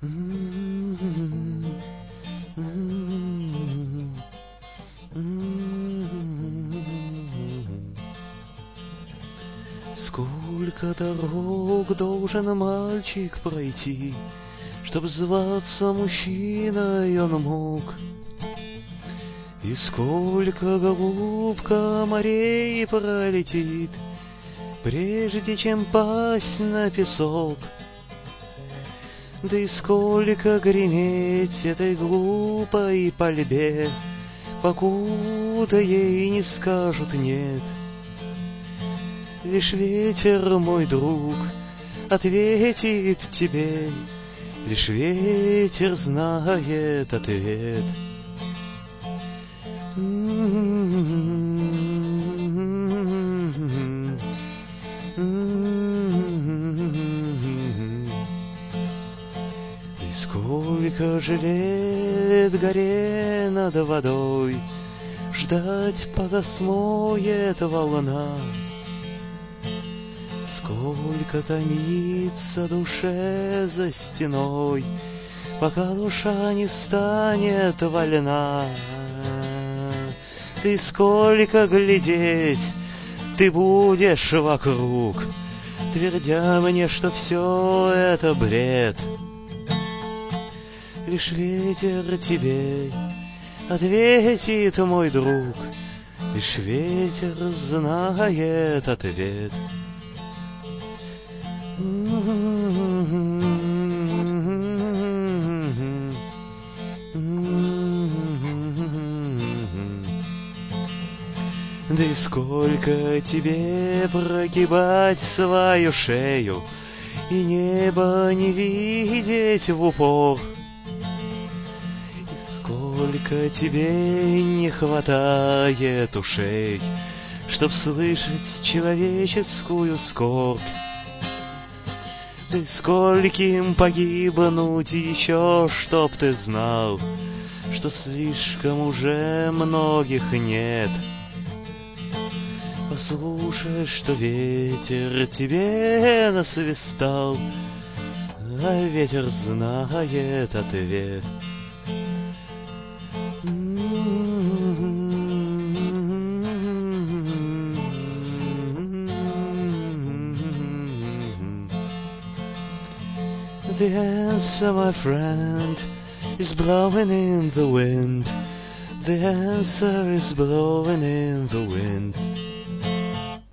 Сколько дорог должен мальчик пройти, чтоб зваться мужчиной он мог? И сколько, голубка, морей пролетит, прежде чем пасть на песок? Да и сколько греметь этой глупой пальбе, покуда ей не скажут «нет». Лишь ветер, мой друг, ответит тебе, лишь ветер знает ответ. И сколько же лет горе над водой ждать, пока смоет волна? Сколько томится душе за стеной, пока душа не станет вольна? Ты сколько глядеть ты будешь вокруг, твердя мне, что все это бред? Лишь ветер тебе ответит, мой друг, лишь ветер знает ответ. Да и сколько тебе прогибать свою шею и небо не видеть в упор? И сколько тебе не хватает ушей, чтоб слышать человеческую скорбь? Да и скольким погибнуть еще, чтоб ты знал, что слишком уже многих нет? Послушай, что ветер тебе насвистал, а ветер знает ответ. The answer, my friend, is blowing in the wind. The answer is blowing in the wind.